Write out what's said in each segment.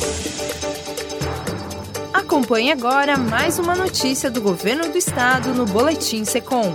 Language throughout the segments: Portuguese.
Acompanhe agora mais uma notícia do Governo do Estado no Boletim Secom.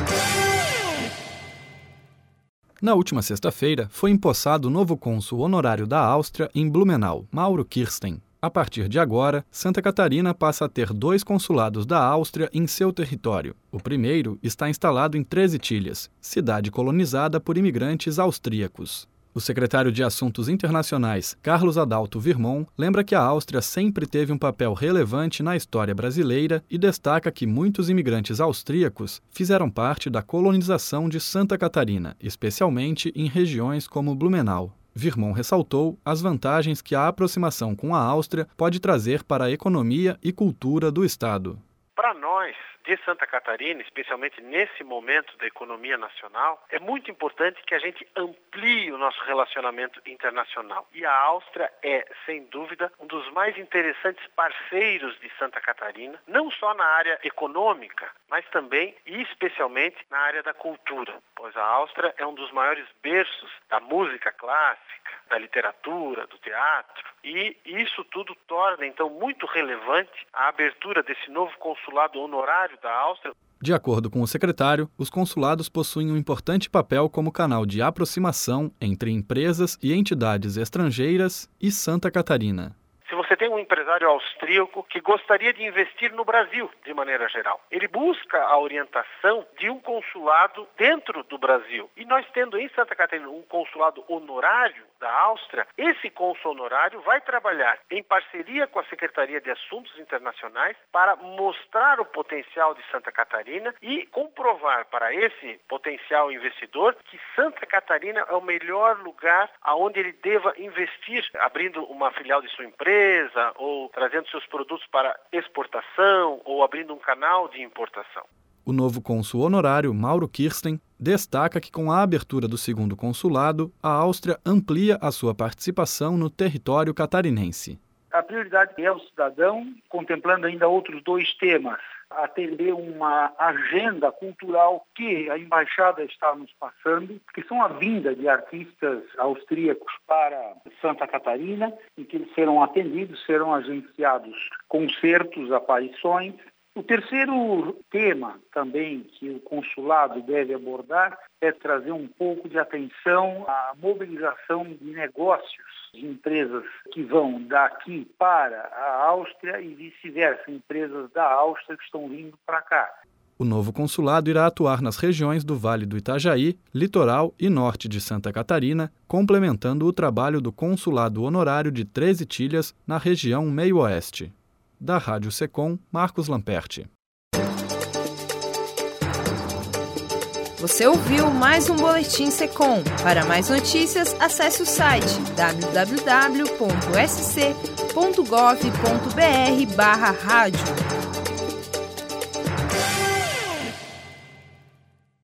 Na última sexta-feira, foi empossado o novo cônsul honorário da Áustria em Blumenau, Mauro Kirsten. A partir de agora, Santa Catarina passa a ter 2 consulados da Áustria em seu território. O primeiro está instalado em Três Itilhas, cidade colonizada por imigrantes austríacos. O secretário de Assuntos Internacionais, Carlos Adalto Virmont, lembra que a Áustria sempre teve um papel relevante na história brasileira e destaca que muitos imigrantes austríacos fizeram parte da colonização de Santa Catarina, especialmente em regiões como Blumenau. Virmont ressaltou as vantagens que a aproximação com a Áustria pode trazer para a economia e cultura do Estado. Para nós, de Santa Catarina, especialmente nesse momento da economia nacional, é muito importante que a gente amplie o nosso relacionamento internacional. E a Áustria é, sem dúvida, um dos mais interessantes parceiros de Santa Catarina, não só na área econômica, mas também e especialmente na área da cultura, pois a Áustria é um dos maiores berços da música clássica, da literatura, do teatro, e isso tudo torna, então, muito relevante a abertura desse novo consulado honorário da Áustria. De acordo com o secretário, os consulados possuem um importante papel como canal de aproximação entre empresas e entidades estrangeiras e Santa Catarina. Se você tem um empresário austríaco que gostaria de investir no Brasil, de maneira geral, ele busca a orientação de um consulado dentro do Brasil. E nós tendo em Santa Catarina um consulado honorário da Áustria, esse cônsul honorário vai trabalhar em parceria com a Secretaria de Assuntos Internacionais para mostrar o potencial de Santa Catarina e comprovar para esse potencial investidor que Santa Catarina é o melhor lugar aonde ele deva investir, abrindo uma filial de sua empresa, ou trazendo seus produtos para exportação, ou abrindo um canal de importação. O novo cônsul honorário, Mauro Kirsten, destaca que com a abertura do segundo consulado, a Áustria amplia a sua participação no território catarinense. A prioridade é o cidadão, contemplando ainda outros 2 temas. Atender uma agenda cultural que a Embaixada está nos passando, que são a vinda de artistas austríacos para Santa Catarina, e que eles serão atendidos, serão agenciados concertos, aparições. O terceiro tema também que o consulado deve abordar é trazer um pouco de atenção à mobilização de negócios de empresas que vão daqui para a Áustria e vice-versa, empresas da Áustria que estão vindo para cá. O novo consulado irá atuar nas regiões do Vale do Itajaí, litoral e norte de Santa Catarina, complementando o trabalho do consulado honorário de Três Itilhas na região meio-oeste. Da Rádio Secom, Marcos Lamperti. Você ouviu mais um Boletim Secom. Para mais notícias, acesse o site www.sc.gov.br/rádio.